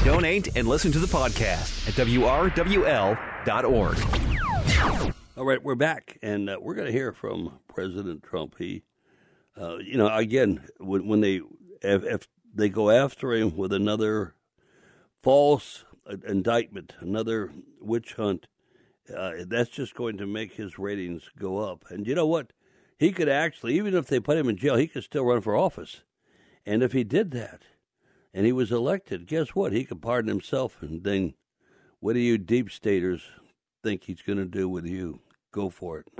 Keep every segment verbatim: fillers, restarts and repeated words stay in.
Donate and listen to the podcast at W R W L dot org. All right, we're back, and uh, we're going to hear from President Trump. He, uh, you know, again, when, when they if, if they go after him with another false indictment, another witch hunt, uh, that's just going to make his ratings go up. And you know what? He could actually, even if they put him in jail, he could still run for office. And if he did that, and he was elected, guess what? He could pardon himself, and then what do you deep staters think he's going to do with you? Go for it.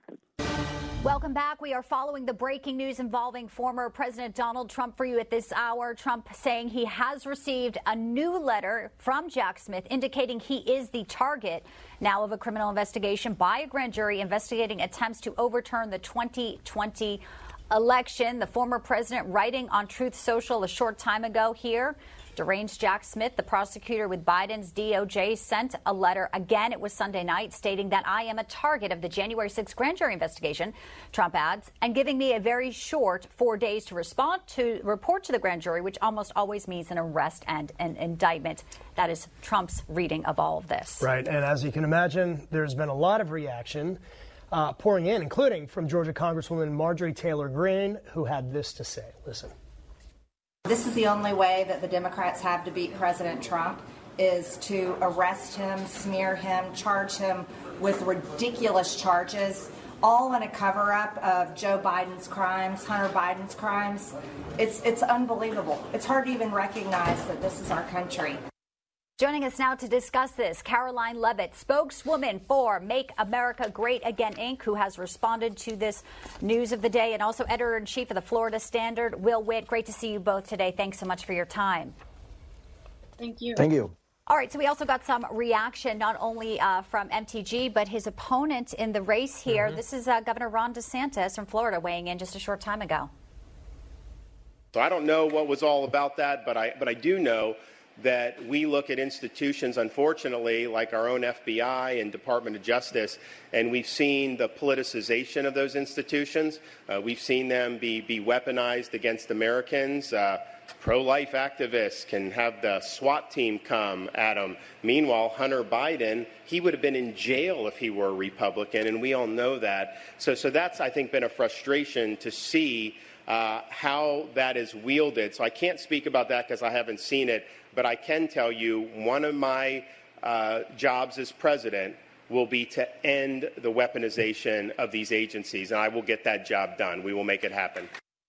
Welcome back. We are following the breaking news involving former President Donald Trump for you at this hour. Trump saying he has received a new letter from Jack Smith indicating he is the target now of a criminal investigation by a grand jury investigating attempts to overturn the twenty twenty election. The former president writing on Truth Social a short time ago here. Deranged Jack Smith, the prosecutor with Biden's D O J, sent a letter again. It was Sunday night stating that I am a target of the January sixth grand jury investigation, Trump adds, and giving me a very short four days to respond to report to the grand jury, which almost always means an arrest and an indictment. That is Trump's reading of all of this. Right. And as you can imagine, there's been a lot of reaction uh, pouring in, including from Georgia Congresswoman Marjorie Taylor Greene, who had this to say. Listen. This is the only way that the Democrats have to beat President Trump, is to arrest him, smear him, charge him with ridiculous charges, all in a cover-up of Joe Biden's crimes, Hunter Biden's crimes. It's it's unbelievable. It's hard to even recognize that this is our country. Joining us now to discuss this, Karoline Leavitt, spokeswoman for Make America Great Again, Incorporated, who has responded to this news of the day, and also editor-in-chief of the Florida Standard, Will Witt. Great to see you both today. Thanks so much for your time. Thank you. Thank you. All right, so we also got some reaction, not only uh, from M T G, but his opponent in the race here. Mm-hmm. This is uh, Governor Ron DeSantis from Florida weighing in just a short time ago. So I don't know what was all about that, but I but I do know that we look at institutions, unfortunately, like our own F B I and Department of Justice, and we've seen the politicization of those institutions. Uh, we've seen them be, be weaponized against Americans. Uh, pro-life activists can have the SWAT team come at them. Meanwhile, Hunter Biden, he would have been in jail if he were a Republican, and we all know that. So, so that's, I think, been a frustration to see uh, how that is wielded. So I can't speak about that because I haven't seen it. But I can tell you one of my uh, jobs as president will be to end the weaponization of these agencies, and I will get that job done. We will make it happen.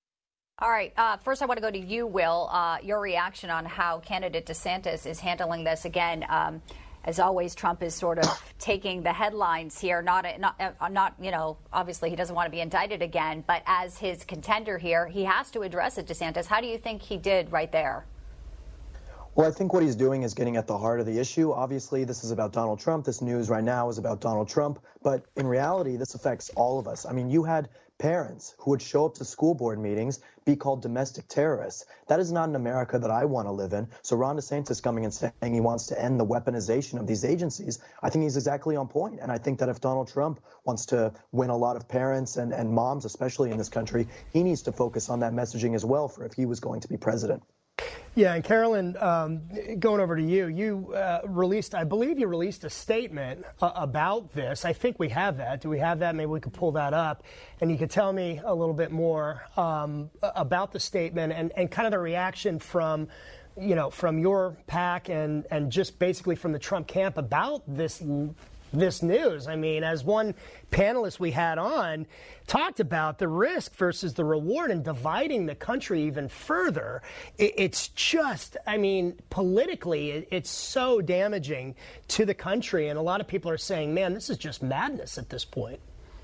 All right. Uh, first, I want to go to you, Will. Uh, your reaction on how candidate DeSantis is handling this. Again, um, as always, Trump is sort of taking the headlines here. Not, not, uh, not, you know, obviously he doesn't want to be indicted again, but as his contender here, he has to address it, DeSantis. How do you think he did right there? Well, I think what he's doing is getting at the heart of the issue. Obviously, this is about Donald Trump. This news right now is about Donald Trump. But in reality, this affects all of us. I mean, you had parents who would show up to school board meetings, be called domestic terrorists. That is not an America that I want to live in. So Ron DeSantis coming and saying he wants to end the weaponization of these agencies, I think he's exactly on point. And I think that if Donald Trump wants to win a lot of parents and, and moms, especially in this country, he needs to focus on that messaging as well for if he was going to be president. Yeah, and Carolyn, um, going over to you, you uh, released, I believe you released a statement uh, about this. I think we have that. Do we have that? Maybe we could pull that up. And you could tell me a little bit more um, about the statement and, and kind of the reaction from, you know, from your PAC and, and just basically from the Trump camp about this this news. I mean, as one panelist we had on talked about the risk versus the reward and dividing the country even further. It, it's just, I mean, politically, it, it's so damaging to the country. And a lot of people are saying, man, this is just madness at this point.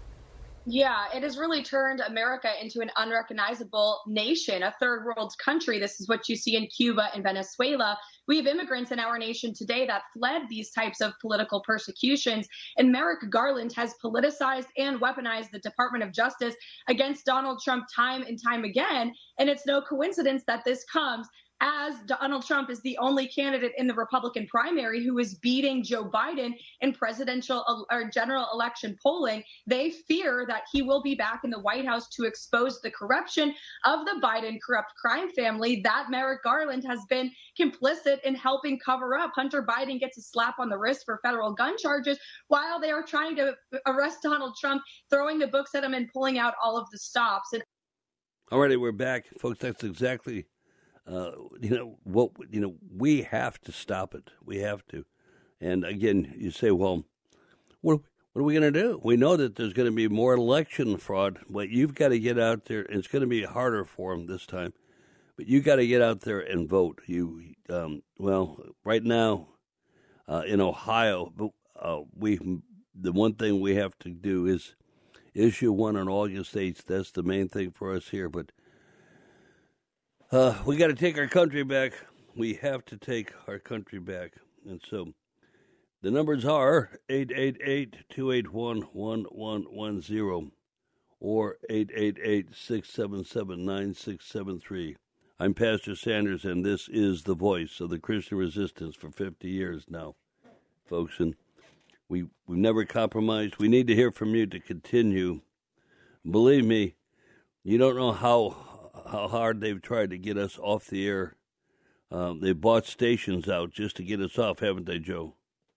Yeah, it has really turned America into an unrecognizable nation, a third world country. This is what you see in Cuba and Venezuela. We have immigrants in our nation today that fled these types of political persecutions. And Merrick Garland has politicized and weaponized the Department of Justice against Donald Trump time and time again. And it's no coincidence that this comes as Donald Trump is the only candidate in the Republican primary who is beating Joe Biden in presidential or general election polling, they fear that he will be back in the White House to expose the corruption of the Biden corrupt crime family that Merrick Garland has been complicit in helping cover up. Hunter Biden gets a slap on the wrist for federal gun charges while they are trying to arrest Donald Trump, throwing the books at him and pulling out all of the stops. And- all righty, we're back, folks. That's exactly Uh, you know what? You know we have to stop it. We have to. And again, you say, "Well, what what are we going to do?" We know that there's going to be more election fraud, but you've got to get out there. And it's going to be harder for them this time, but you got to get out there and vote. You, um, well, right now uh, in Ohio, uh, we the one thing we have to do is issue one on August eighth. That's the main thing for us here, but. Uh, we got to take our country back. We have to take our country back. And so the numbers are eight eight eight, two eight one, one one one zero or eight eight eight, six seven seven, nine six seven three. I'm Pastor Sanders, and this is the voice of the Christian resistance for fifty years now, folks. And we, we've never compromised. We need to hear from you to continue. Believe me, you don't know how... how hard they've tried to get us off the air. Um, they bought stations out just to get us off, haven't they, Joe?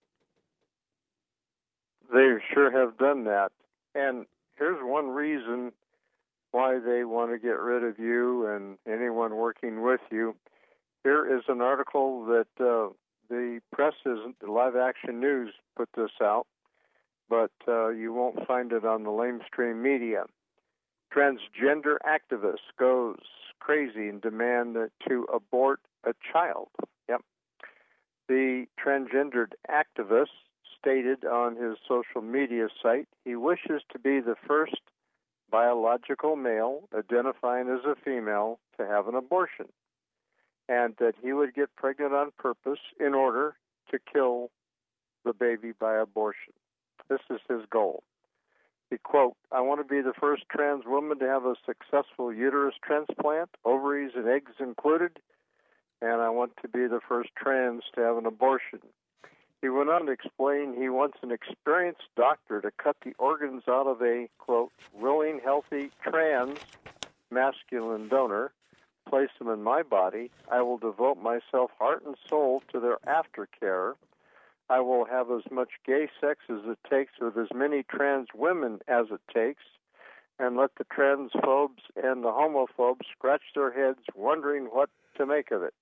They sure have done that. And here's one reason why they want to get rid of you and anyone working with you. Here is an article that uh, the press isn't, the Live Action News put this out, but uh, you won't find it on the lamestream media. Transgender activist goes crazy in demand to abort a child. Yep. The transgendered activist stated on his social media site he wishes to be the first biological male identifying as a female to have an abortion, and that he would get pregnant on purpose in order to kill the baby by abortion. This is his goal. He, quote, I want to be the first trans woman to have a successful uterus transplant, ovaries and eggs included, and I want to be the first trans to have an abortion. He went on to explain he wants an experienced doctor to cut the organs out of a, quote, willing, healthy, trans masculine donor, place them in my body. I will devote myself heart and soul to their aftercare. I will have as much gay sex as it takes with as many trans women as it takes, and let the transphobes and the homophobes scratch their heads wondering what to make of it.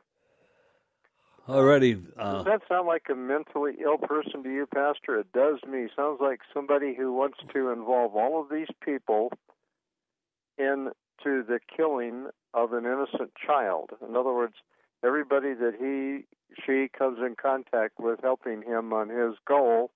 Alrighty. Uh, does that sound like a mentally ill person to you, Pastor? It does me. Sounds like somebody who wants to involve all of these people into the killing of an innocent child. In other words, everybody that he, she comes in contact with helping him on his goal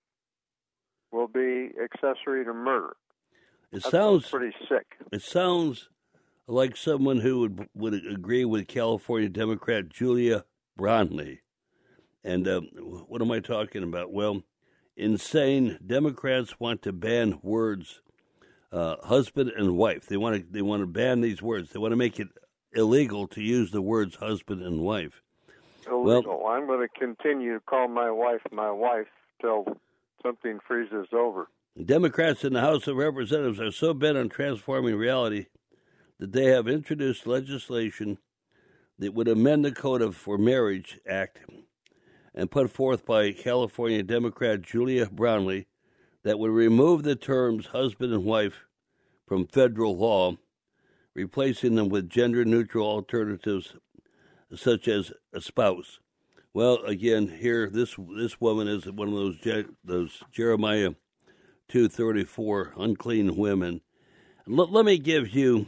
will be accessory to murder. It that sounds pretty sick. It sounds like someone who would would agree with California Democrat Julia Brownley. And uh, what am I talking about? Well, insane Democrats want to ban words uh, husband and wife. They want to they want to ban these words. They want to make it illegal to use the words husband and wife. Illegal. Well, I'm going to continue to call my wife my wife till something freezes over. Democrats in the House of Representatives are so bent on transforming reality that they have introduced legislation that would amend the Code of for Marriage Act and put forth by California Democrat Julia Brownley that would remove the terms husband and wife from federal law, replacing them with gender-neutral alternatives such as a spouse. Well, again, here this this woman is one of those those Jeremiah two thirty-four unclean women. Let, let me give you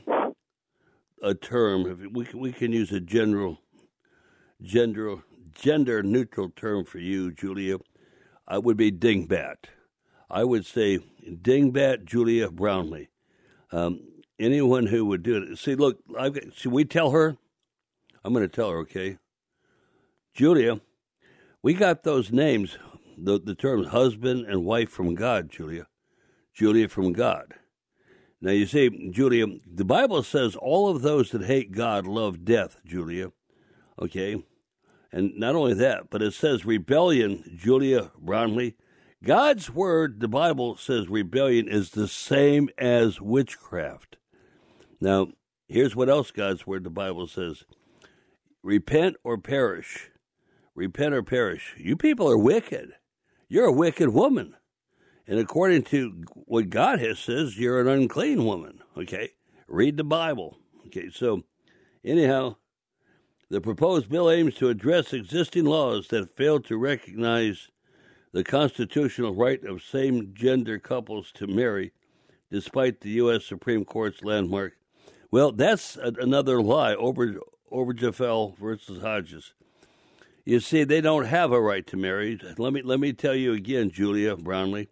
a term. If we we can use a general gender gender neutral term for you, Julia. I would be dingbat. I would say dingbat Julia Brownley. Um, anyone who would do it. See, look, I've got, should we tell her? I'm going to tell her, okay? Julia, we got those names, the, the terms husband and wife from God, Julia. Julia from God. Now, you see, Julia, the Bible says all of those that hate God love death, Julia. Okay? And not only that, but it says rebellion, Julia Brownlee. God's word, the Bible says rebellion is the same as witchcraft. Now, here's what else God's word, the Bible says. Repent or perish. Repent or perish. You people are wicked. You're a wicked woman. And according to what God has says, you're an unclean woman. Okay? Read the Bible. Okay, so anyhow, the proposed bill aims to address existing laws that fail to recognize the constitutional right of same-gender couples to marry, despite the U S Supreme Court's landmark. Well, that's a, another lie, Ober, Obergefell versus Hodges. You see, they don't have a right to marry. Let me, let me tell you again, Julia Brownlee,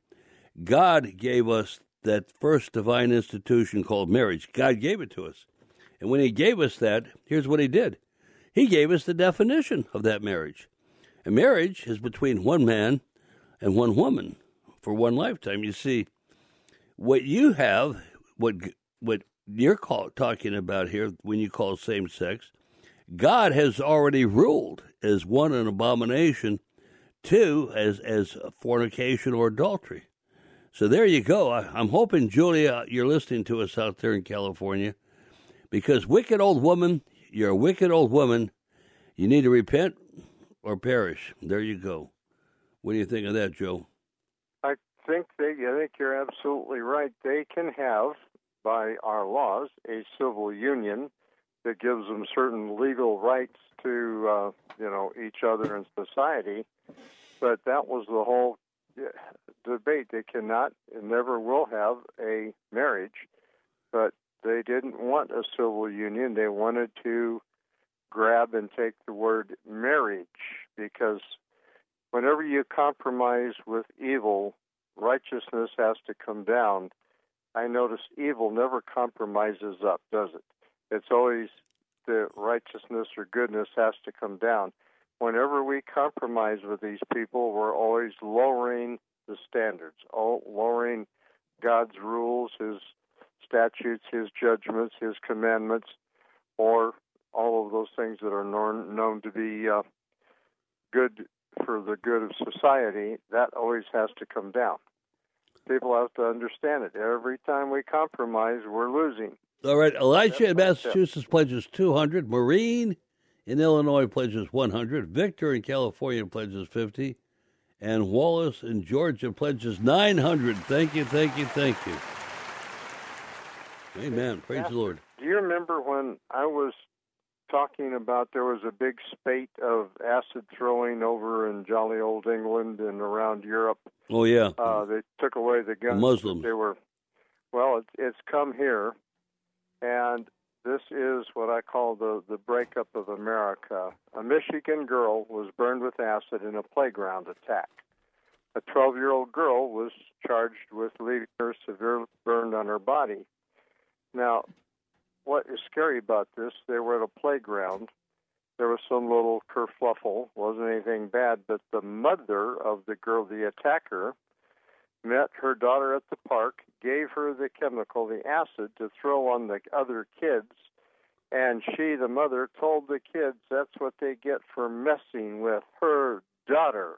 God gave us that first divine institution called marriage. God gave it to us. And when he gave us that, here's what he did. He gave us the definition of that marriage. A marriage is between one man and one woman for one lifetime. You see, what you have, what what you're call, talking about here when you call same sex, God has already ruled as one, an abomination, two, as, as fornication or adultery. So there you go. I, I'm hoping, Julia, you're listening to us out there in California, because wicked old woman, you're a wicked old woman. You need to repent or perish. There you go. What do you think of that, Joe? I think they, I think you're absolutely right. They can have, by our laws, a civil union that gives them certain legal rights to, uh, you know, each other in society. But that was the whole debate. They cannot and never will have a marriage, but they didn't want a civil union. They wanted to grab and take the word marriage, because whenever you compromise with evil, righteousness has to come down. I notice evil never compromises up, does it? It's always the righteousness or goodness has to come down. Whenever we compromise with these people, we're always lowering the standards, lowering God's rules, his statutes, his judgments, his commandments, or all of those things that are known, known to be uh, good for the good of society. That always has to come down. People have to understand it. Every time we compromise, we're losing. All right, Elisha in Massachusetts pledges two hundred. Maureen in Illinois pledges one hundred. Victor in California pledges fifty. And Wallace in Georgia pledges nine hundred. Thank you, thank you, thank you. Amen. Praise yeah. the Lord. Do you remember when I was talking about there was a big spate of acid throwing over in jolly old England and around Europe? Oh, yeah. Uh, they took away the guns. The Muslims. They were, well, it, it's come here, and this is what I call the, the breakup of America. A Michigan girl was burned with acid in a playground attack. A twelve-year-old girl was charged with leaving her severely burned on her body. Now, what is scary about this, they were at a playground. There was some little kerfluffle. Wasn't anything bad, but the mother of the girl, the attacker, met her daughter at the park, gave her the chemical, the acid, to throw on the other kids, and she, the mother, told the kids that's what they get for messing with her daughter.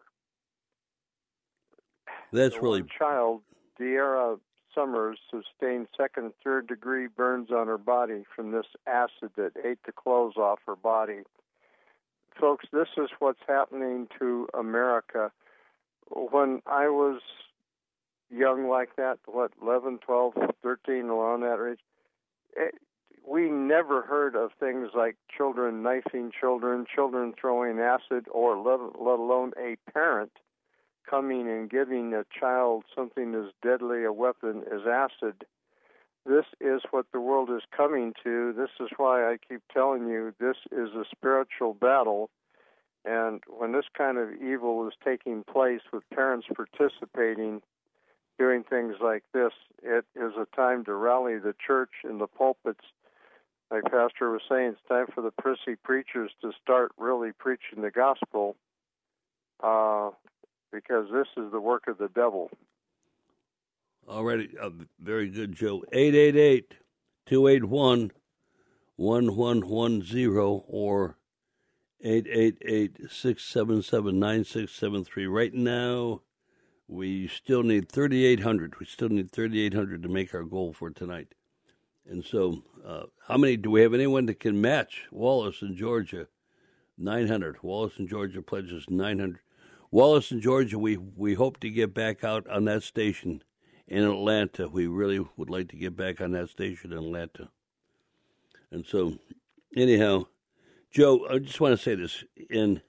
That's the really... one child, De'Ara Summers, sustained second and third degree burns on her body from this acid that ate the clothes off her body. Folks, this is what's happening to America. When I was young like that, what, eleven, twelve, thirteen, around that age, it, we never heard of things like children knifing children, children throwing acid, or let, let alone a parent coming and giving a child something as deadly a weapon as acid. This is what the world is coming to. This is why I keep telling you this is a spiritual battle. And when this kind of evil is taking place with parents participating, doing things like this, it is a time to rally the church in the pulpits. Like Pastor was saying, it's time for the prissy preachers to start really preaching the gospel, uh, because this is the work of the devil. All right, uh, very good, Joe. eight eight eight, two eight one, one one one zero or eight eight eight, six seven seven, nine six seven three. Right now, we still need thirty-eight hundred. We still need thirty-eight hundred to make our goal for tonight. And so, uh, how many, do we have anyone that can match Wallace in Georgia? nine hundred. Wallace in Georgia pledges nine hundred. Wallace in Georgia, we, we hope to get back out on that station in Atlanta. We really would like to get back on that station in Atlanta. And so, anyhow, Joe, I just want to say this. In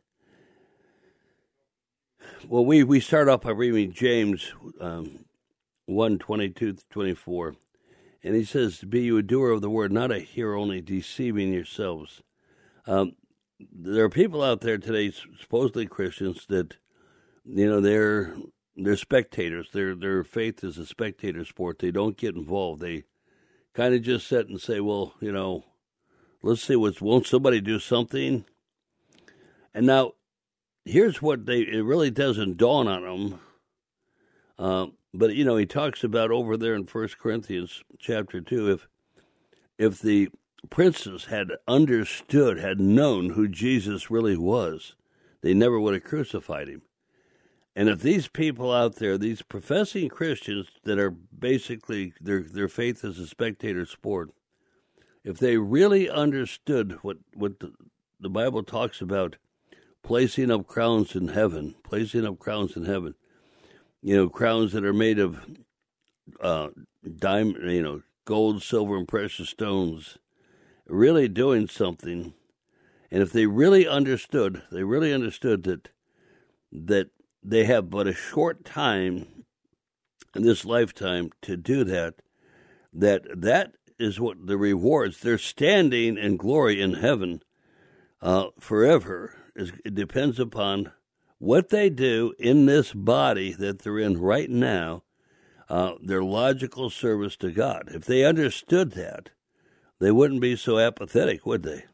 well, we, we start off by reading James um, one, twenty-two to twenty-four. And he says, be you a doer of the word, not a hearer only, deceiving yourselves. Um, there are people out there today, supposedly Christians, that, you know, they're they're spectators. Their their faith is a spectator sport. They don't get involved. They kind of just sit and say, well, you know, let's see, what's, won't somebody do something? And now, here's what they, it really doesn't dawn on them. Uh, but, you know, he talks about over there in First Corinthians chapter two, if if the princes had understood, had known who Jesus really was, they never would have crucified him. And if these people out there, these professing Christians that are basically, their their faith is a spectator sport, if they really understood what, what the, the Bible talks about, placing up crowns in heaven, placing up crowns in heaven, you know, crowns that are made of uh, diamond, you know, gold, silver, and precious stones, really doing something. And if they really understood, they really understood that that they have but a short time in this lifetime to do that, that that is what the rewards. They're standing in glory in heaven uh, forever. It depends upon what they do in this body that they're in right now, uh, their logical service to God. If they understood that, they wouldn't be so apathetic, would they?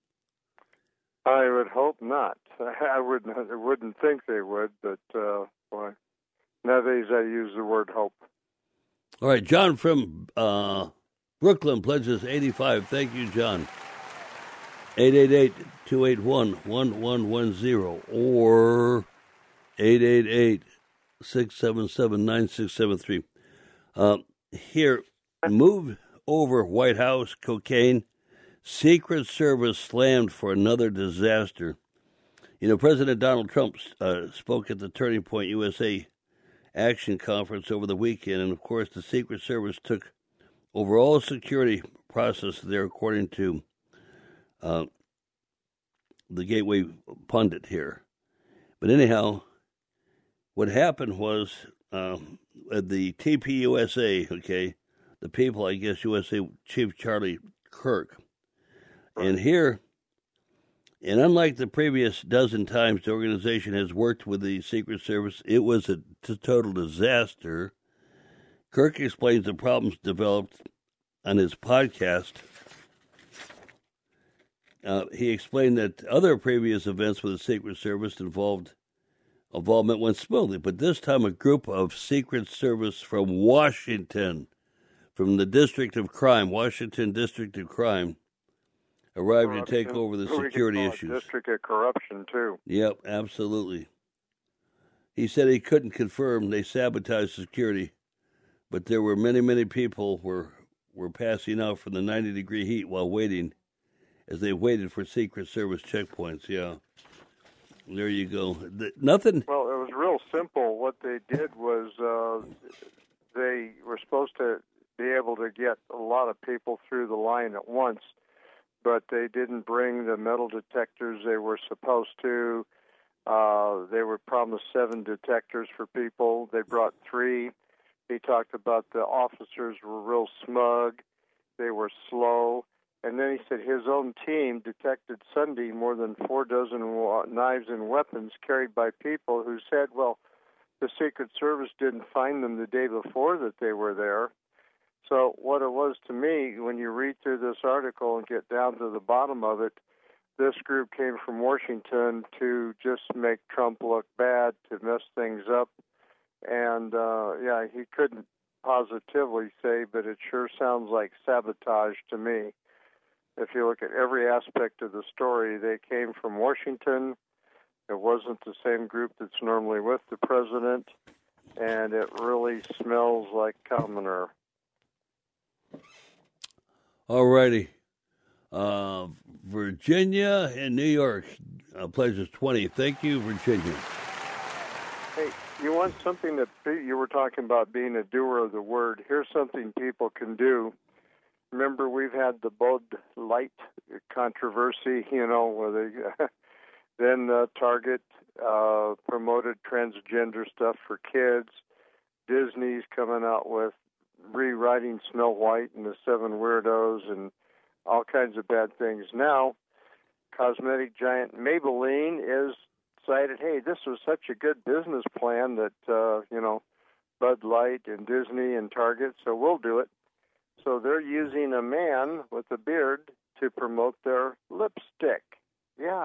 I would hope not. I wouldn't. I wouldn't think they would, but uh, boy, nowadays I use the word hope. All right, John from uh, Brooklyn pledges eighty-five. Thank you, John. eight eight eight, two eight one, one one one zero or eight eight eight, six seven seven, nine six seven three. Uh, here, move over White House, cocaine. Secret Service slammed for another disaster. You know, President Donald Trump uh, spoke at the Turning Point U S A Action Conference over the weekend, and of course the Secret Service took over all security process there, according to uh, the Gateway pundit here. But anyhow, what happened was uh, at the T P U S A, okay, the people, I guess, U S A Chief Charlie Kirk. And here, and unlike the previous dozen times the organization has worked with the Secret Service, it was a t- total disaster. Kirk explains the problems developed on his podcast. Uh, he explained that other previous events with the Secret Service involved involvement went smoothly, but this time a group of Secret Service from Washington, from the District of Crime, Washington District of Crime, arrived corruption. to take over the security issues. District of Corruption, too. Yep, absolutely. He said he couldn't confirm they sabotaged security, but there were many, many people were were passing out from the ninety-degree heat while waiting, as they waited for Secret Service checkpoints. Yeah, there you go. The, nothing. Well, it was real simple. What they did was uh, they were supposed to be able to get a lot of people through the line at once, but they didn't bring the metal detectors they were supposed to. Uh, they were promised seven detectors for people. They brought three. He talked about the officers were real smug. They were slow. And then he said his own team detected Sunday more than four dozen wa- knives and weapons carried by people who said, well, the Secret Service didn't find them the day before that they were there. So what it was to me, when you read through this article and get down to the bottom of it, this group came from Washington to just make Trump look bad, to mess things up. And, uh, yeah, he couldn't positively say, but it sure sounds like sabotage to me. if you look at every aspect of the story, they came from Washington. It wasn't the same group that's normally with the president, and it really smells like commoner. All righty. Uh, Virginia and New York, uh, pledges twenty. Thank you, Virginia. Hey, you want something that you were talking about being a doer of the word. Here's something people can do. Remember, we've had the Bud Light controversy, you know, where they then uh, Target uh, promoted transgender stuff for kids. Disney's coming out with rewriting Snow White and the Seven Weirdos and all kinds of bad things. Now, cosmetic giant Maybelline is decided, hey, this was such a good business plan that, uh, you know, Bud Light and Disney and Target, so we'll do it. So they're using a man with a beard to promote their lipstick. Yeah.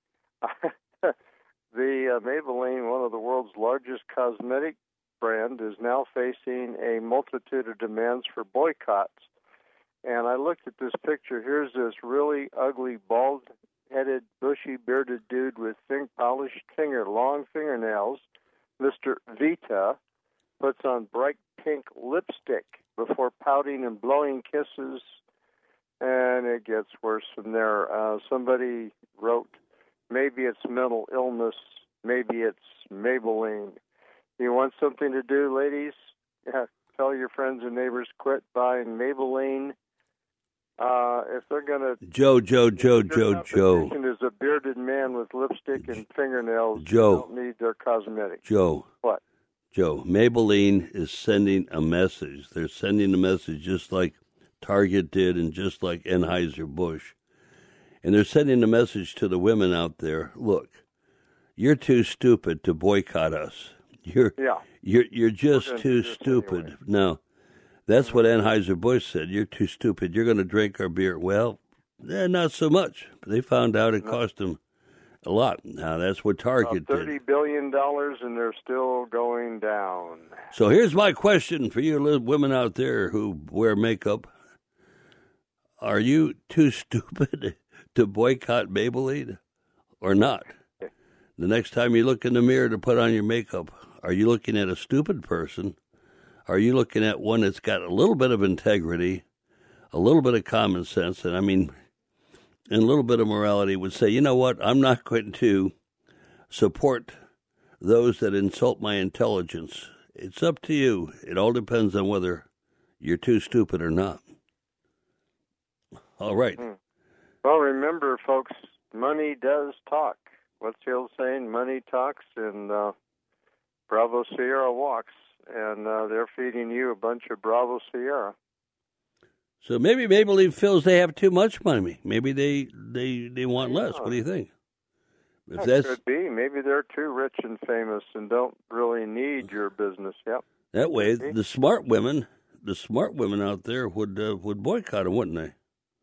the uh, Maybelline, one of the world's largest cosmetic brand, is now facing a multitude of demands for boycotts. And I looked at this picture. Here's this really ugly, bald-headed, bushy, bearded dude with thin, polished finger, long fingernails. Mister Vita puts on bright pink lipstick before pouting and blowing kisses, and it gets worse from there. Uh, somebody wrote, maybe it's mental illness, maybe it's Maybelline. You want something to do, ladies? Yeah, tell your friends and neighbors, quit buying Maybelline. Uh, if they're going to... Joe, Joe, Joe, Joe, Joe. Is a bearded man with lipstick and fingernails. Joe. Don't need their cosmetics. Joe. What? Joe, Maybelline is sending a message. They're sending a message just like Target did and just like Anheuser-Busch. And they're sending a message to the women out there. Look, you're too stupid to boycott us. You're yeah. you're you're just too stupid. Anyway. No, that's what Anheuser-Busch said. You're too stupid. You're going to drink our beer. Well, eh, not so much. They found out it no. cost them a lot. Now, that's what Target uh, thirty did. thirty billion dollars, and they're still going down. So here's my question for you women out there who wear makeup. Are you too stupid to boycott Maybelline or not? The next time you look in the mirror to put on your makeup, are you looking at a stupid person? Are you looking at one that's got a little bit of integrity, a little bit of common sense, and I mean, and a little bit of morality would say, you know what, I'm not going to support those that insult my intelligence. It's up to you. It all depends on whether you're too stupid or not. All right. Well, remember, folks, money does talk. What's the old saying? Money talks and uh, Bravo Sierra walks. And uh, they're feeding you a bunch of Bravo Sierra. So maybe Maybelline feels they have too much money. Maybe they they, they want less. What do you think? If that that's, could be. Maybe they're too rich and famous and don't really need your business. Yep. That way, the smart women, the smart women out there would uh, would boycott them, wouldn't they?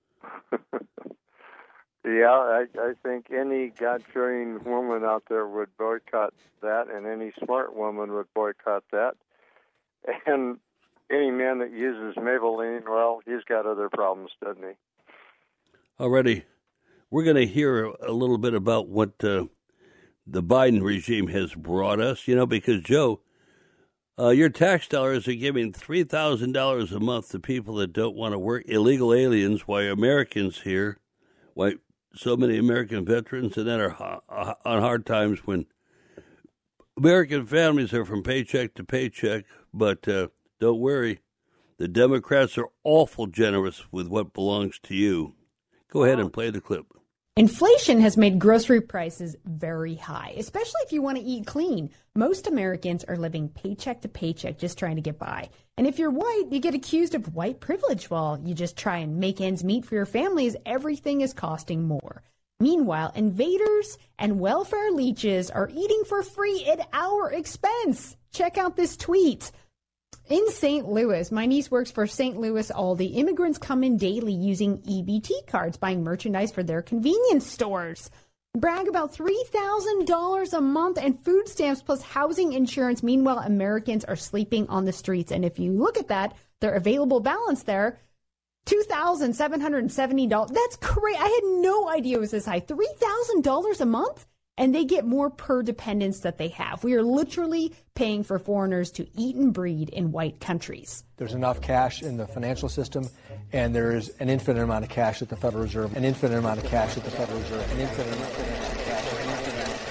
Yeah, I, I think any God-fearing woman out there would boycott that, and any smart woman would boycott that. And any man that uses Maybelline, well, he's got other problems, doesn't he? Alrighty. We're going to hear a little bit about what uh, the Biden regime has brought us, you know, because, Joe, uh, your tax dollars are giving three thousand dollars a month to people that don't want to work, illegal aliens, why Americans here, why so many American veterans, and then are on hard times when American families are from paycheck to paycheck. But uh, don't worry, the Democrats are awful generous with what belongs to you. Go ahead and play the clip. Inflation has made grocery prices very high, especially if you want to eat clean. Most Americans are living paycheck to paycheck just trying to get by. And if you're white, you get accused of white privilege while you just try and make ends meet for your families. Everything is costing more. Meanwhile, invaders and welfare leeches are eating for free at our expense. Check out this tweet. In Saint Louis, my niece works for Saint Louis Aldi. Immigrants come in daily using E B T cards, buying merchandise for their convenience stores. Brag about three thousand dollars a month and food stamps plus housing insurance. Meanwhile, Americans are sleeping on the streets. And if you look at that, their available balance there, two thousand seven hundred seventy dollars. That's crazy. I had no idea it was this high. three thousand dollars a month? And they get more per dependents that they have. We are literally paying for foreigners to eat and breed in white countries. There's enough cash in the financial system, and there is an infinite amount of cash at the Federal Reserve, an infinite amount of cash at the Federal Reserve, an infinite amount of cash, an infinite amount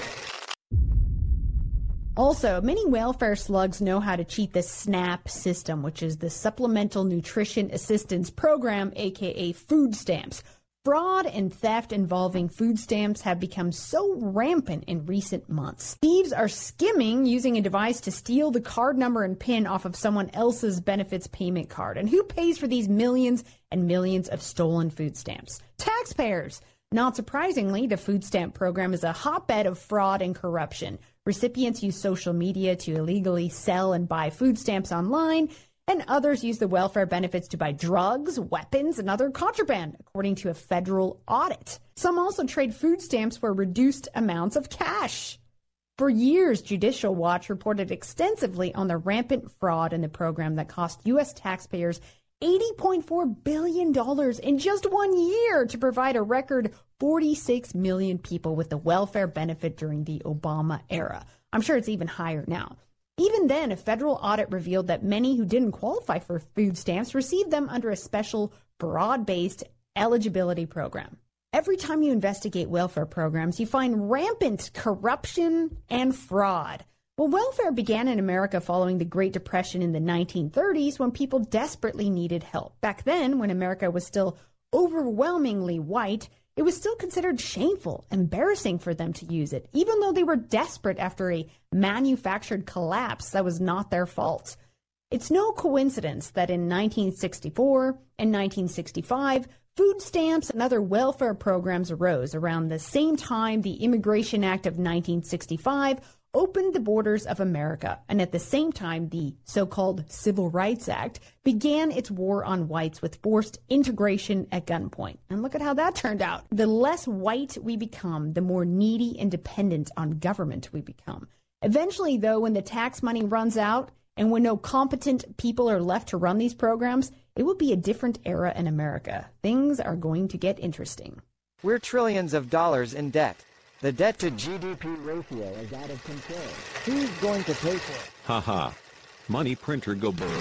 of Also, many welfare slugs know how to cheat the SNAP system, which is the Supplemental Nutrition Assistance Program, aka food stamps. Fraud and theft involving food stamps have become so rampant in recent months. Thieves are skimming using a device to steal the card number and PIN off of someone else's benefits payment card. And who pays for these millions and millions of stolen food stamps? Taxpayers. Not surprisingly, the food stamp program is a hotbed of fraud and corruption. Recipients use social media to illegally sell and buy food stamps online, and others use the welfare benefits to buy drugs, weapons, and other contraband, according to a federal audit. Some also trade food stamps for reduced amounts of cash. For years, Judicial Watch reported extensively on the rampant fraud in the program that cost U S taxpayers eighty point four billion dollars in just one year to provide a record forty-six million people with the welfare benefit during the Obama era. I'm sure it's even higher now. Even then, a federal audit revealed that many who didn't qualify for food stamps received them under a special broad-based eligibility program. Every time you investigate welfare programs, you find rampant corruption and fraud. Well, welfare began in America following the Great Depression in the nineteen thirties when people desperately needed help. Back then, when America was still overwhelmingly white, it was still considered shameful, embarrassing for them to use it, even though they were desperate after a manufactured collapse that was not their fault. It's no coincidence that in nineteen sixty-four and nineteen sixty-five, food stamps and other welfare programs arose around the same time the Immigration Act of nineteen sixty-five opened the borders of America, and at the same time the so-called Civil Rights Act began its war on whites with forced integration at gunpoint. And look at how that turned out. The less white we become, the more needy and dependent on government we become. Eventually, though, when the tax money runs out and when no competent people are left to run these programs, it will be a different era in America. Things are going to get interesting. We're trillions of dollars in debt. The debt to G D P ratio is out of control. Who's going to pay for it? Ha ha. Money printer go brrr.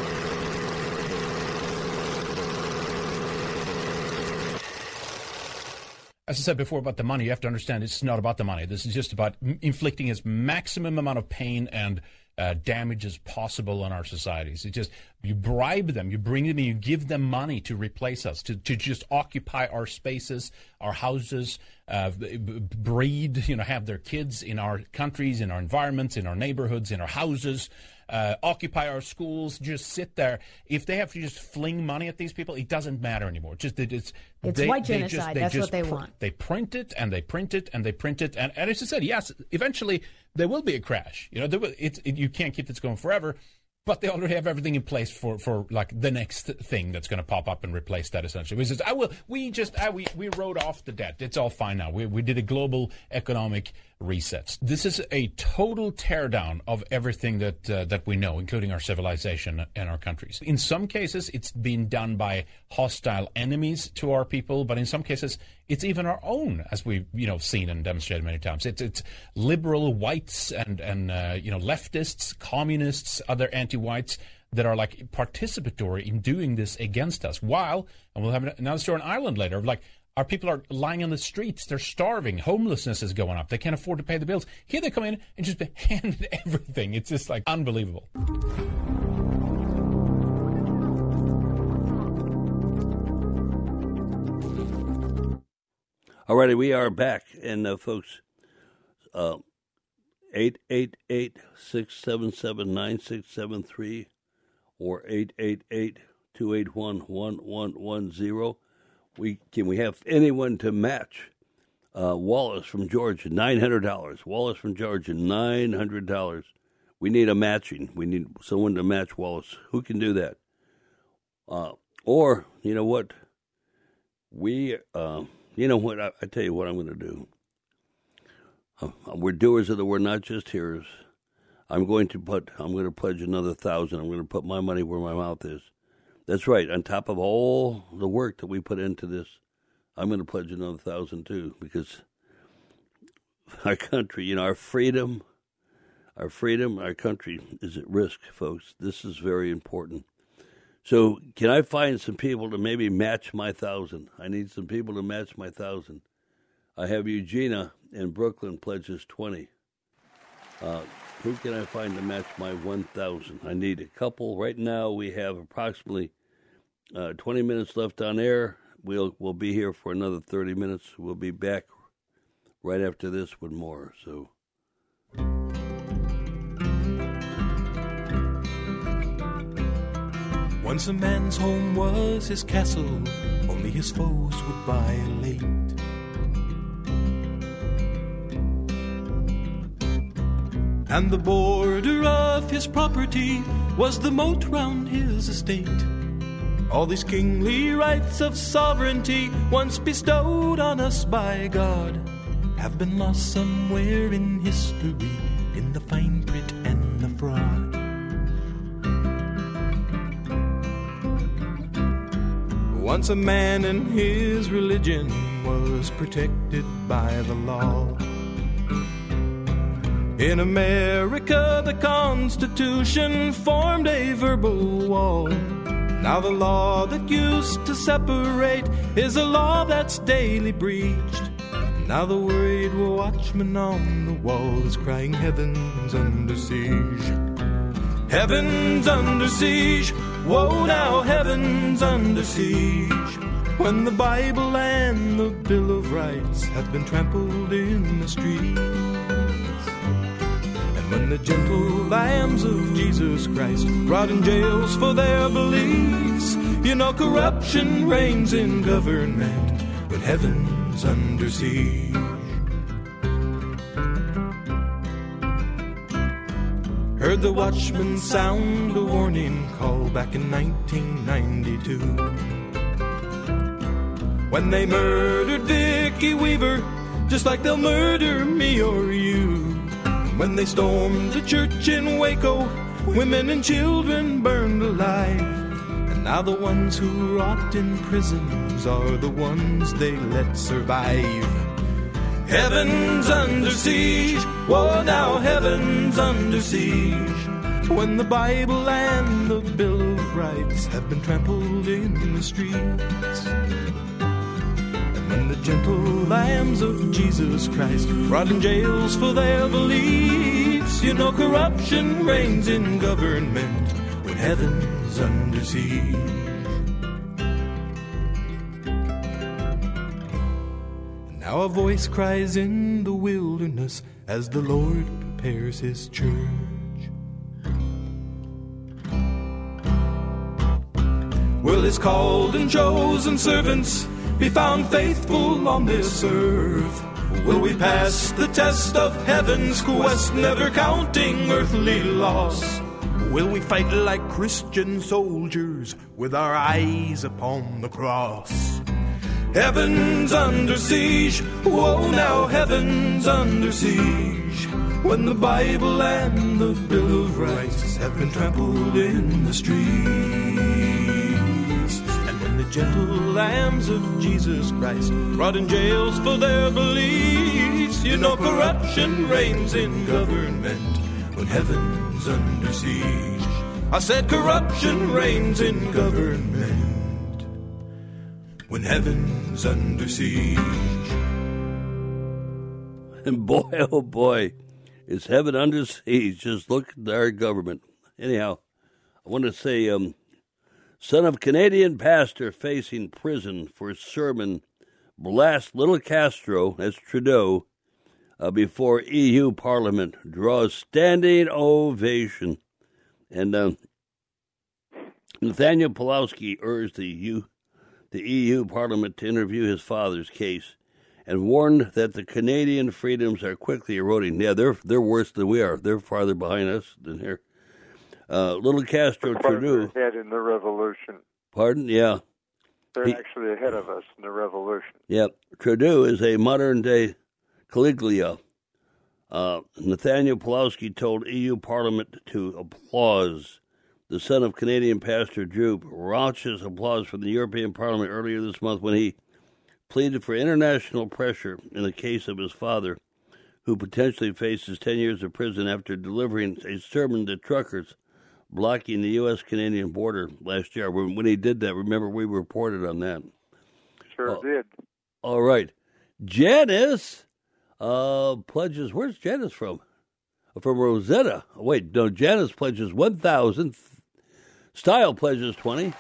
As I said before about the money, you have to understand it's not about the money. This is just about inflicting as maximum amount of pain and uh, damage as possible on our societies. It's just, you bribe them, you bring them in, you give them money to replace us, to, to just occupy our spaces, our houses, uh, breed, you know, have their kids in our countries, in our environments, in our neighborhoods, in our houses, uh, occupy our schools, just sit there. If they have to just fling money at these people, it doesn't matter anymore. Just it's it's they, white they genocide. Just, they That's just what they pr- want. They print it and they print it and they print it, and, and as I said, yes, eventually there will be a crash. You know, there will, it's it, you can't keep this going forever. But they already have everything in place for, for like the next thing that's going to pop up and replace that. Essentially, we says, I will. We just I, we we wrote off the debt. It's all fine now. We we did a global economic reset. This is a total teardown of everything that uh, that we know, including our civilization and our countries. In some cases, it's been done by hostile enemies to our people, but in some cases, it's even our own, as we've you know seen and demonstrated many times. It's it's liberal whites and and uh, you know leftists, communists, other anti-whites that are like participatory in doing this against us. While, and we'll have another story on Ireland later, of like our people are lying on the streets, they're starving, homelessness is going up, they can't afford to pay the bills. Here they come in and just be handed everything. It's just like unbelievable. Alrighty, we are back, and uh, folks, uh, eight eight eight, six seven seven, nine six seven three or eight eight eight, two eight one, one one one zero. We can we have anyone to match uh, Wallace from Georgia, nine hundred dollars. Wallace from Georgia, nine hundred dollars. We need a matching. We need someone to match Wallace. Who can do that? Uh, or, you know what? We, uh, you know what? I, I tell you what I'm going to do. Uh, we're doers of the word, not just hearers. I'm going to put, I'm going to pledge another thousand. I'm going to put my money where my mouth is. That's right. On top of all the work that we put into this, I'm going to pledge another thousand too, because our country, you know, our freedom, our freedom, our country is at risk, folks. This is very important. So can I find some people to maybe match my thousand? I need some people to match my thousand. I have Eugenia in Brooklyn pledges twenty. Uh, who can I find to match my one thousand? I need a couple. Right now we have approximately uh, twenty minutes left on air. We'll we'll be here for another thirty minutes. We'll be back right after this with more. So. Once a man's home was his castle, only his foes would violate. And the border of his property was the moat round his estate. All these kingly rights of sovereignty, once bestowed on us by God, have been lost somewhere in history, in the fine print and the fraud. Once a man and his religion was protected by the law. In America, the Constitution formed a verbal wall. Now the law that used to separate is a law that's daily breached. Now the worried watchman on the wall is crying, heaven's under siege. Heaven's under siege. Woe now, heaven's under siege. When the Bible and the Bill of Rights have been trampled in the streets. And when the gentle lambs of Jesus Christ rot in jails for their beliefs, you know corruption reigns in government when heaven's under siege. Heard the watchman sound a warning call back in nineteen ninety-two. When they murdered Vicki Weaver, just like they'll murder me or you. When they stormed the church in Waco, women and children burned alive. And now the ones who rot in prisons are the ones they let survive. Heaven's under siege. Whoa, now heaven's under siege. When the Bible and the Bill of Rights have been trampled in the streets. And when the gentle lambs of Jesus Christ rot in jails for their beliefs, you know corruption reigns in government when heaven's under siege. Now a voice cries in the wilderness as the Lord prepares his church. Will his called and chosen servants be found faithful on this earth? Will we pass the test of heaven's quest, never counting earthly loss? Will we fight like Christian soldiers with our eyes upon the cross? Heaven's under siege. Whoa, now heaven's under siege. When the Bible and the Bill of Rights have been trampled in the streets. And when the gentle lambs of Jesus Christ rot in jails for their beliefs, you know corruption reigns in government when heaven's under siege. I said corruption reigns in government when heaven's under siege. And boy, oh boy, is heaven under siege. Just look at our government. Anyhow, I want to say, um, son of Canadian pastor facing prison for sermon blasts little Castro, that's Trudeau, uh, before E U Parliament, draws standing ovation. And um, Nathaniel Pelosi urged the U. the E U Parliament to interview his father's case and warned that the Canadian freedoms are quickly eroding. Yeah, they're they're worse than we are. They're farther behind us than here. Uh, little Castro Trudeau. Ahead in the revolution. Pardon? Yeah. They're he, actually ahead of us in the revolution. Yeah. Trudeau is a modern-day Caligula. Uh, Nathaniel Pelosi told E U Parliament to applause the son of Canadian pastor Droop, raucous applause from the European Parliament earlier this month when he pleaded for international pressure in the case of his father, who potentially faces ten years of prison after delivering a sermon to truckers blocking the U S Canadian border last year. When he did that, remember, we reported on that. Sure uh, did. All right. Janice uh, pledges, where's Janice from? From Rosetta. Wait, no, Janice pledges one thousand. Style pledges twenty.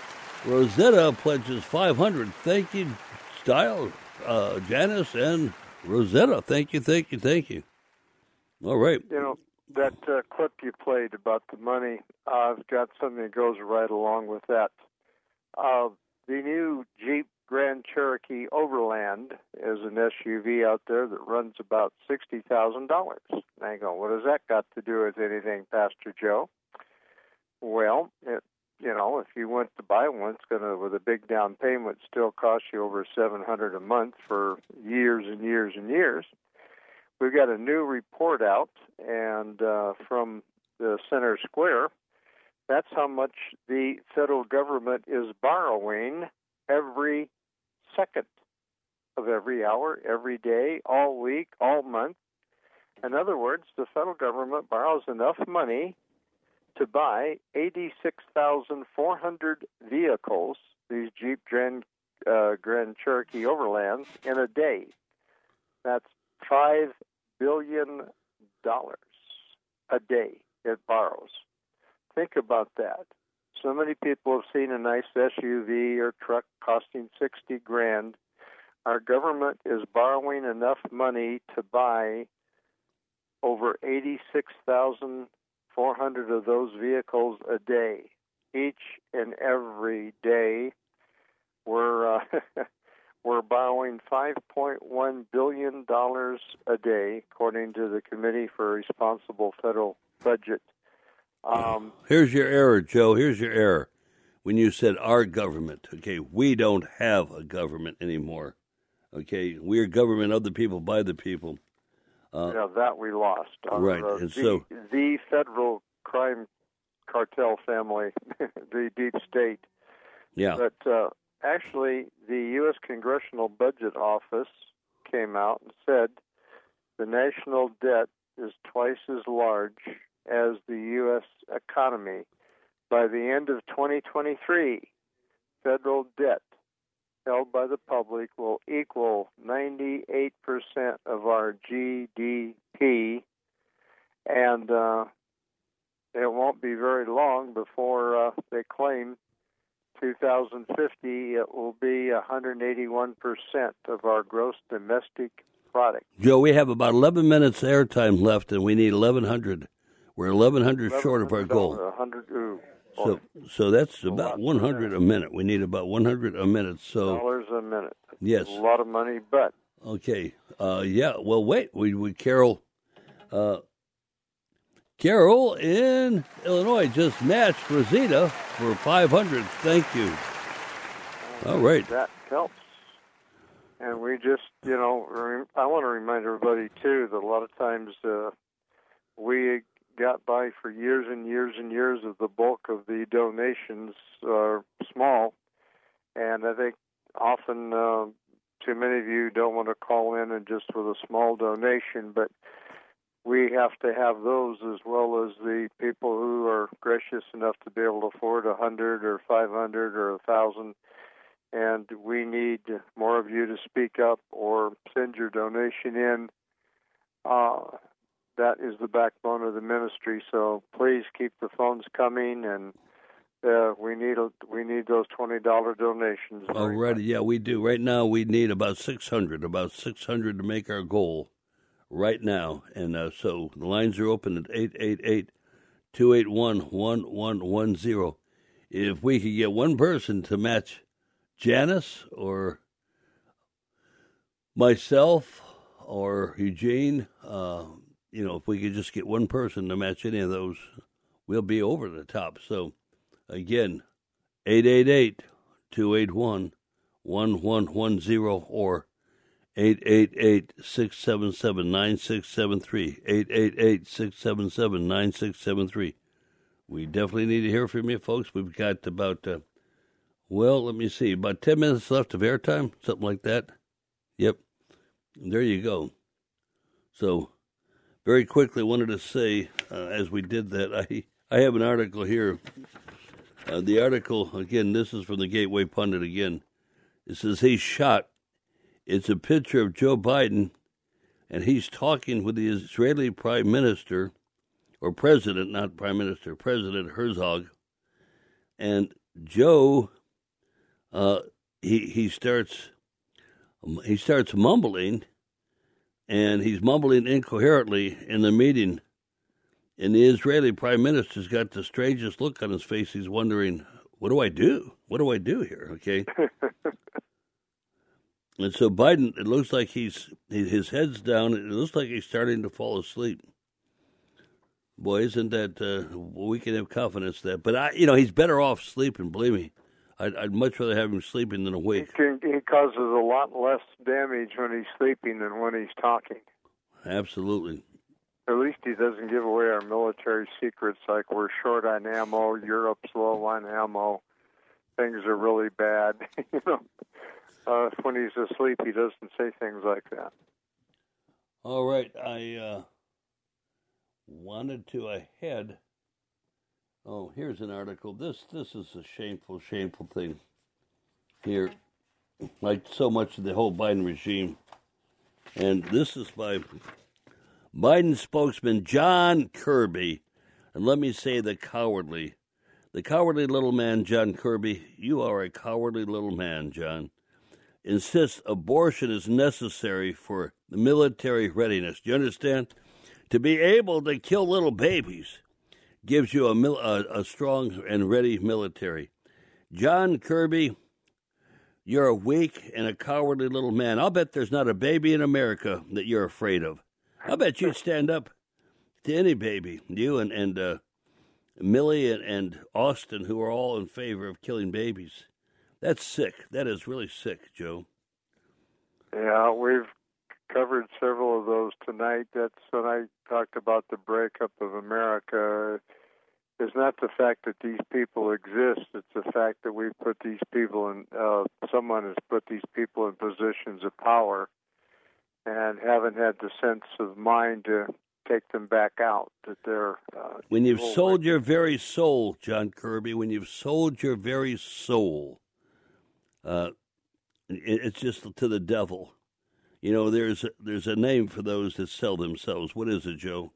Rosetta pledges five hundred. Thank you, Style, uh, Janice, and Rosetta. Thank you, thank you, thank you. All right. You know, that uh, clip you played about the money, uh, I've got something that goes right along with that. Uh, the new Jeep Grand Cherokee Overland is an S U V out there that runs about sixty thousand dollars. Now you go, what has that got to do with anything, Pastor Joe? Well, it, you know, if you went to buy one, it's going to, with a big down payment, still cost you over seven hundred dollars a month for years and years and years. We've got a new report out, and uh, from the Center Square, that's how much the federal government is borrowing every second of every hour, every day, all week, all month. In other words, the federal government borrows enough money to buy eighty-six thousand four hundred vehicles, these Jeep Grand, uh, Grand Cherokee Overlands, in a day. That's five billion dollars a day it borrows. Think about that. So many people have seen a nice S U V or truck costing sixty grand. Our government is borrowing enough money to buy over eighty-six thousand four hundred of those vehicles a day. Each and every day, we're uh, we're borrowing five point one billion dollars a day, according to the Committee for Responsible Federal Budget. Um, Here's your error, Joe. Here's your error. When you said our government, okay, we don't have a government anymore. Okay, we're government of the people, by the people. Uh, yeah, that we lost. Uh, right, uh, and the, so the federal crime cartel family, the deep state. Yeah. But uh, actually, the U S Congressional Budget Office came out and said the national debt is twice as large as the U S economy. By the end of twenty twenty-three, federal debt held by the public will equal ninety-eight percent of our G D P, and uh, it won't be very long before uh, they claim two thousand fifty it will be one hundred eighty-one percent of our gross domestic product. Joe, we have about eleven minutes airtime left, and we need eleven hundred. We're eleven hundred short of our goal. one hundred, ooh, So, so that's about one hundred a minute. We need about one hundred a minute. So dollars a minute. Yes, a lot of money, but okay. Uh, yeah. Well, wait. We we Carol, uh, Carol in Illinois just matched Rosita for five hundred. Thank you. All right. That helps. And we just, you know, re- I want to remind everybody too that a lot of times uh, we got by for years and years and years of the bulk of the donations are small, and I think often uh, too many of you don't want to call in and just with a small donation, but we have to have those as well as the people who are gracious enough to be able to afford a hundred or five hundred or a thousand, and we need more of you to speak up or send your donation in. Uh, That is the backbone of the ministry. So please keep the phones coming, and uh, we need a, we need those twenty dollar donations. All right, yeah, we do. Right now, we need about six hundred, about six hundred to make our goal. Right now, and uh, so the lines are open at eight eight eight, two eight one, one one one zero. If we could get one person to match Janice or myself or Eugene. Uh, You know, if we could just get one person to match any of those, we'll be over the top. So, again, eight eight eight, two eight one, one one one zero or eight eight eight, six seven seven, nine six seven three, eight eight eight, six seven seven, nine six seven three. we definitely need to hear from you, folks. We've got about, uh, well, let me see, about ten minutes left of airtime, something like that. Yep. There you go. So, very quickly, wanted to say, uh, as we did that, I, I have an article here. Uh, the article, again, this is from the Gateway Pundit again. It says he's shot. It's a picture of Joe Biden, and he's talking with the Israeli Prime Minister, or President, not Prime Minister, President Herzog. And Joe, uh, he he starts he starts mumbling, and he's mumbling incoherently in the meeting. And the Israeli Prime Minister's got the strangest look on his face. He's wondering, what do I do? What do I do here? Okay. And so Biden, it looks like he's, his head's down. It looks like he's starting to fall asleep. Boy, isn't that, uh, we can have confidence that. But, I, you know, he's better off sleeping, believe me. I'd, I'd much rather have him sleeping than awake. He, can, he causes a lot less damage when he's sleeping than when he's talking. Absolutely. At least he doesn't give away our military secrets, like we're short on ammo, Europe's low on ammo, things are really bad. You know, uh, when he's asleep, he doesn't say things like that. All right, I uh, wanted to ahead. Oh, here's an article. This this is a shameful, shameful thing here, like so much of the whole Biden regime. And this is by Biden spokesman John Kirby, and let me say the cowardly, the cowardly little man, John Kirby. You are a cowardly little man, John. Insists abortion is necessary for the military readiness. Do you understand? To be able to kill little babies gives you a, mil- a, a strong and ready military. John Kirby, you're a weak and a cowardly little man. I'll bet there's not a baby in America that you're afraid of. I bet you'd stand up to any baby. You and, and uh, Millie and, and Austin, who are all in favor of killing babies. That's sick. That is really sick, Joe. Yeah, we've covered several of those tonight. That's when I talked about the breakup of America. It's not the fact that these people exist. It's the fact that we've put these people in, uh, someone has put these people in positions of power and haven't had the sense of mind to take them back out. That they're uh, when you've sold your very soul, John Kirby, when you've sold your very soul, uh, it, it's just to the devil. You know, there's a, there's a name for those that sell themselves. What is it, Joe?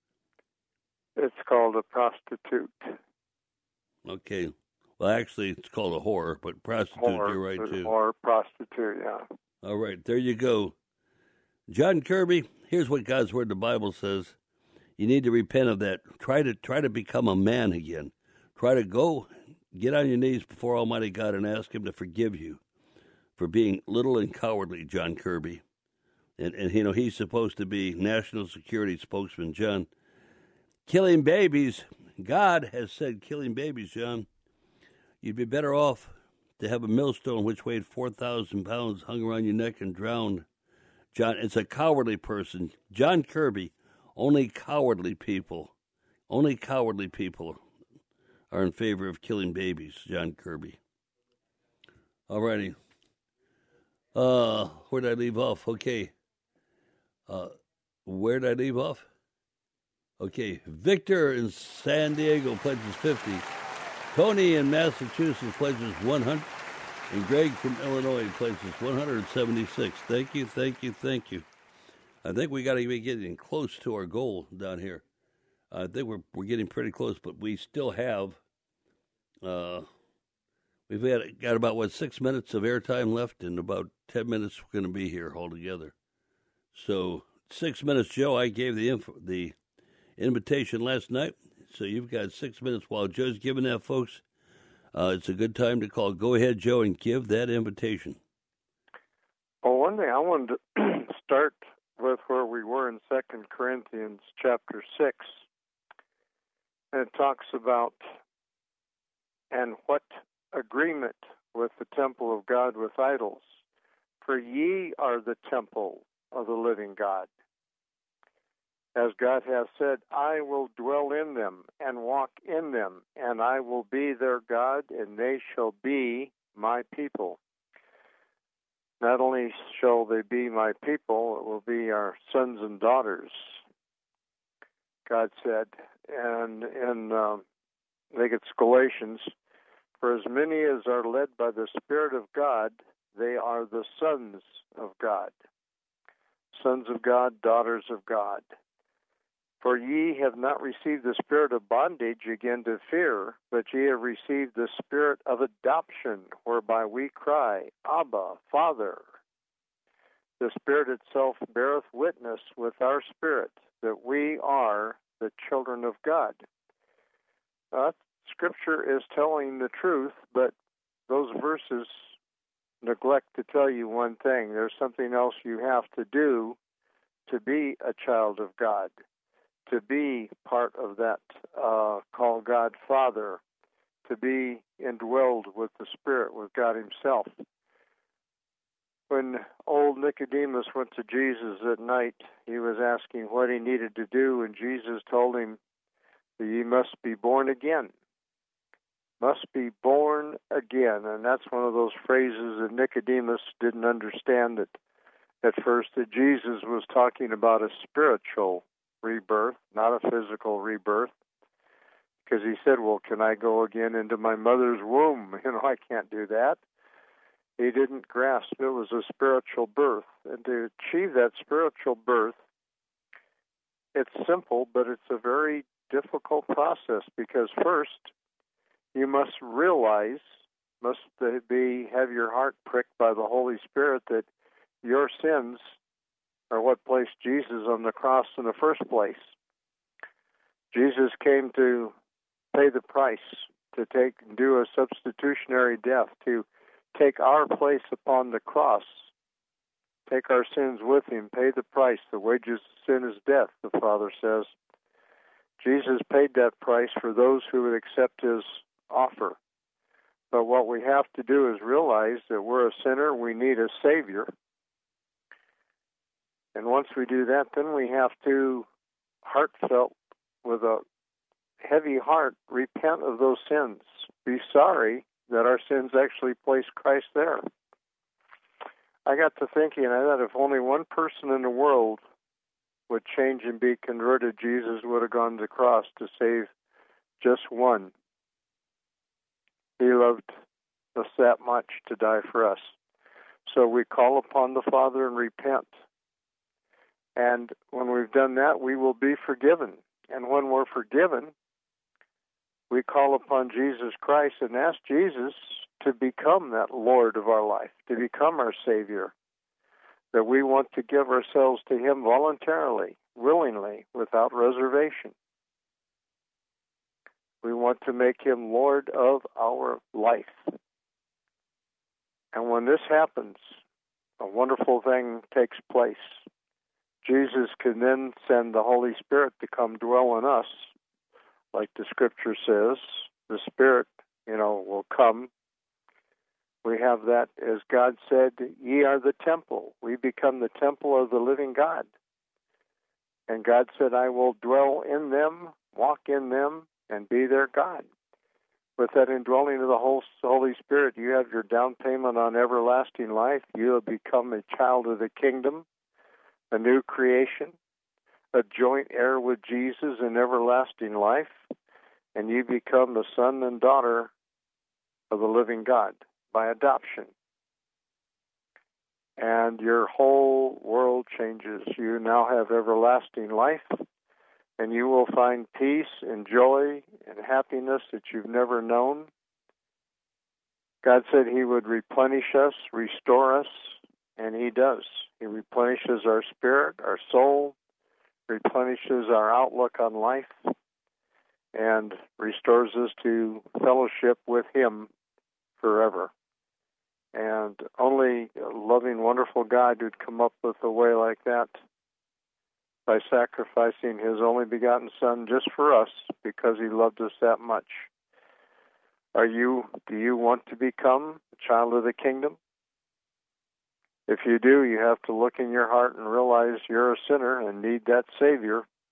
It's called a prostitute. Okay. Well, actually, it's called a whore, but prostitute, Whore, you're right, too. Or prostitute, yeah. All right, there you go. John Kirby, here's what God's Word, the Bible says. You need to repent of that. Try to try to become a man again. Try to go, get on your knees before Almighty God and ask Him to forgive you for being little and cowardly, John Kirby. And, and you know, he's supposed to be national security spokesman, John. Killing babies, God has said killing babies, John. You'd be better off to have a millstone which weighed four thousand pounds hung around your neck and drowned. John, it's a cowardly person. John Kirby, only cowardly people, only cowardly people are in favor of killing babies, John Kirby. All righty. Uh, where did I leave off? Okay. Uh, where did I leave off? Okay, Victor in San Diego pledges fifty. Tony in Massachusetts pledges one hundred. And Greg from Illinois pledges one hundred seventy-six. Thank you, thank you, thank you. I think we got to be getting close to our goal down here. I think we're we're getting pretty close, but we still have. Uh, we've got got about what six minutes of airtime left, and about ten minutes we're going to be here altogether. So six minutes, Joe. I gave the info, the invitation last night, so you've got six minutes while Joe's giving that, folks. Uh, it's a good time to call. Go ahead, Joe, and give that invitation. Well, one thing I wanted to start with where we were in Second Corinthians chapter six, and it talks about, and what agreement with the temple of God with idols, for ye are the temple of the living God. As God hath said, I will dwell in them and walk in them, and I will be their God, and they shall be my people. Not only shall they be my people, it will be our sons and daughters, God said. And in, um, I think it's Galatians, for as many as are led by the Spirit of God, they are the sons of God. Sons of God, daughters of God. For ye have not received the spirit of bondage again to fear, but ye have received the spirit of adoption, whereby we cry, Abba, Father. The Spirit itself beareth witness with our spirit that we are the children of God. Uh, Scripture is telling the truth, but those verses neglect to tell you one thing. There's something else you have to do to be a child of God, to be part of that uh, called God Father, to be indwelled with the Spirit, with God Himself. When old Nicodemus went to Jesus at night, he was asking what he needed to do, and Jesus told him that ye must be born again. Must be born again. And that's one of those phrases that Nicodemus didn't understand that at first, that Jesus was talking about a spiritual rebirth, not a physical rebirth. Because he said, well, can I go again into my mother's womb? You know, I can't do that. He didn't grasp it was a spiritual birth. And to achieve that spiritual birth, it's simple, but it's a very difficult process, because first, you must realize, must be have your heart pricked by the Holy Spirit that your sins are what placed Jesus on the cross in the first place. Jesus came to pay the price, to take and do a substitutionary death, to take our place upon the cross, take our sins with Him, pay the price. The wages of sin is death, the Father says. Jesus paid that price for those who would accept His offer. But what we have to do is realize that we're a sinner, we need a Savior. And once we do that, then we have to, heartfelt, with a heavy heart, repent of those sins. Be sorry that our sins actually placed Christ there. I got to thinking, I thought if only one person in the world would change and be converted, Jesus would have gone to the cross to save just one. He loved us that much to die for us. So we call upon the Father and repent. And when we've done that, we will be forgiven. And when we're forgiven, we call upon Jesus Christ and ask Jesus to become that Lord of our life, to become our Savior, that we want to give ourselves to Him voluntarily, willingly, without reservation. We want to make Him Lord of our life. And when this happens, a wonderful thing takes place. Jesus can then send the Holy Spirit to come dwell in us. Like the Scripture says, the Spirit, you know, will come. We have that, as God said, ye are the temple. We become the temple of the living God. And God said, I will dwell in them, walk in them, and be their God. With that indwelling of the Holy Spirit, you have your down payment on everlasting life. You have become a child of the kingdom, a new creation, a joint heir with Jesus in everlasting life, and you become the son and daughter of the living God by adoption. And your whole world changes. You now have everlasting life, and you will find peace and joy and happiness that you've never known. God said He would replenish us, restore us, and He does. He replenishes our spirit, our soul, replenishes our outlook on life, and restores us to fellowship with Him forever. And only a loving, wonderful God would come up with a way like that by sacrificing His only begotten Son just for us because He loved us that much. Are you, do you want to become a child of the kingdom? If you do, you have to look in your heart and realize you're a sinner and need that Savior,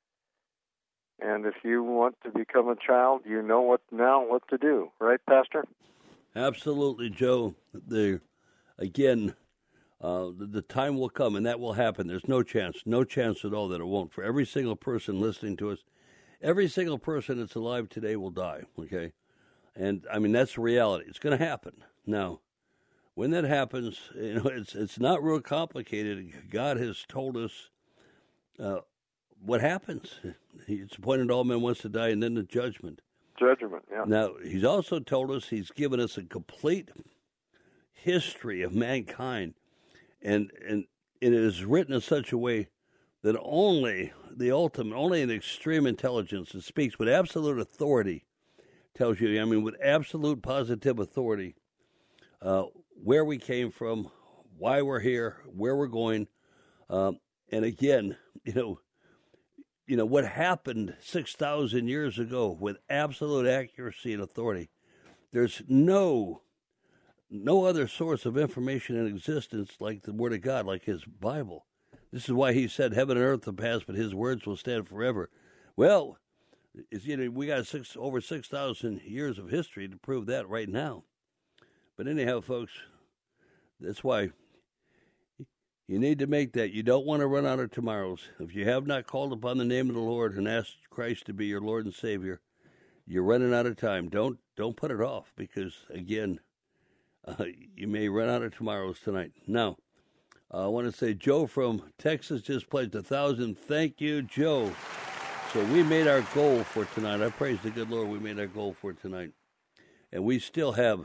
And if you want to become a child, you know what now what to do, right, Pastor? Absolutely, Joe. The again, uh, the, the time will come, and that will happen. There's no chance, no chance at all that it won't. For every single person listening to us, every single person that's alive today will die. Okay, and I mean that's the reality. It's going to happen. Now, when that happens, you know, it's it's not real complicated. God has told us uh, what happens. It's appointed all men once to die, and then the judgment. Judgment, yeah. Now, he's also told us, he's given us a complete history of mankind, and and it is written in such a way that only the ultimate, only an extreme intelligence that speaks with absolute authority tells you, I mean, with absolute positive authority, uh, where we came from, why we're here, where we're going, um, and again, you know, you know, what happened six thousand years ago with absolute accuracy and authority. There's no no other source of information in existence like the Word of God, like His Bible. This is why He said, heaven and earth will pass, but His words will stand forever. Well, it's, you know, we got six over six thousand years of history to prove that right now. But anyhow, folks, that's why you need to make that. You don't want to run out of tomorrows. If you have not called upon the name of the Lord and asked Christ to be your Lord and Savior, you're running out of time. Don't don't put it off because, again, uh, you may run out of tomorrows tonight. Now, uh, I want to say Joe from Texas just pledged a thousand. Thank you, Joe. So we made our goal for tonight. I praise the good Lord we made our goal for tonight. And we still have,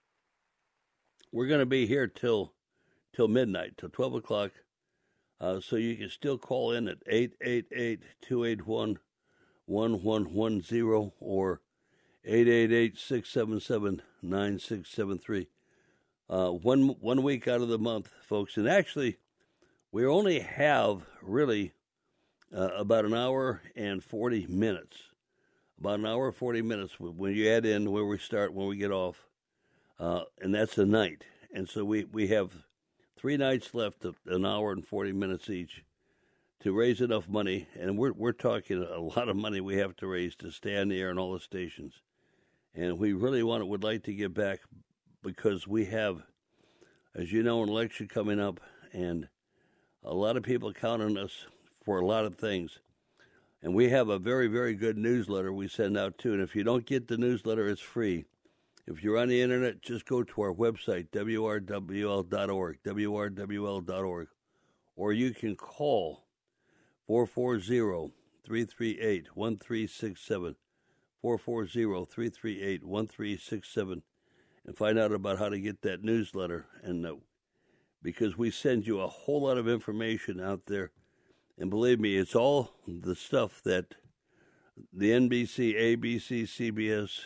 we're going to be here till till midnight, till twelve o'clock. Uh, so you can still call in at eight eight eight, two eight one, one one one zero or eight eight eight, six seven seven, nine six seven three. Uh, one, one week out of the month, folks. And actually, we only have really uh, about an hour and forty minutes. About an hour and forty minutes when you add in where we start, when we get off. Uh, and that's a night. And so we, we have three nights left of an hour and forty minutes each to raise enough money. And we're we're talking a lot of money we have to raise to stay on the air on all the stations. And we really want would like to get back because we have, as you know, an election coming up, and a lot of people count on us for a lot of things. And we have a very, very good newsletter we send out, too. And if you don't get the newsletter, it's free. If you're on the Internet, just go to our website, W R W L dot org, W R W L dot org. Or you can call four four zero, three three eight, one three six seven, four four zero, three three eight, one three six seven, and find out about how to get that newsletter. And uh, because we send you a whole lot of information out there. And believe me, it's all the stuff that the N B C, A B C, C B S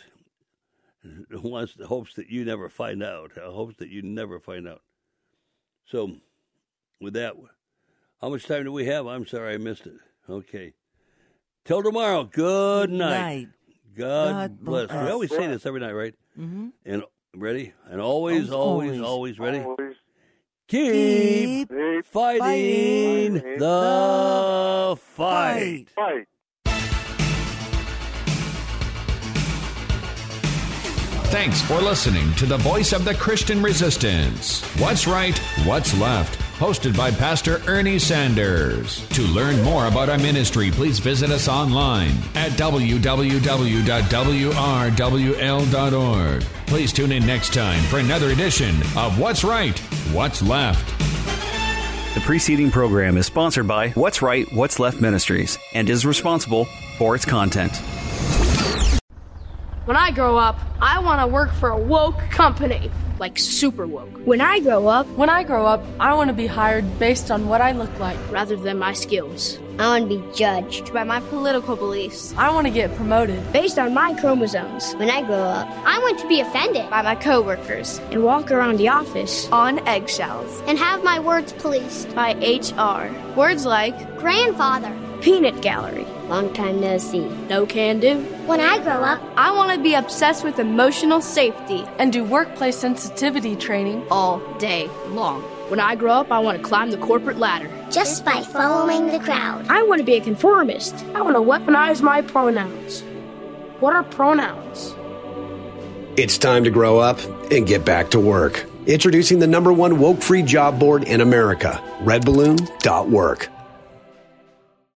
wants, hopes that you never find out. Hopes that you never find out. So, with that, how much time do we have? I'm sorry I missed it. Okay. Till tomorrow, good night. night. God, God bless. bless. We always say this every night, right? Mm-hmm. And ready? And always, always, always, always ready? Always. Keep, Keep fighting, fighting the fight. Fight. Thanks for listening to the Voice of the Christian Resistance. What's Right, What's Left? Hosted by Pastor Ernie Sanders. To learn more about our ministry, please visit us online at w w w dot w r w l dot org. Please tune in next time for another edition of What's Right, What's Left. The preceding program is sponsored by What's Right, What's Left Ministries and is responsible for its content. When I grow up, I want to work for a woke company, like super woke. When I grow up, When I grow up, I want to be hired based on what I look like, rather than my skills. I want to be judged by my political beliefs, I want to get promoted. based on my chromosomes. When I grow up, I want to be offended by my coworkers and walk around the office On eggshells. and have my words policed By H R. Words like grandfather, peanut gallery, Long time no see. No can do. When I grow up, I want to be obsessed with emotional safety and do workplace sensitivity training all day long. When I grow up, I want to climb the corporate ladder. Just by following the crowd. I want to be a conformist. I want to weaponize my pronouns. What are pronouns? It's time to grow up and get back to work. Introducing the number one woke-free job board in America, red balloon dot work.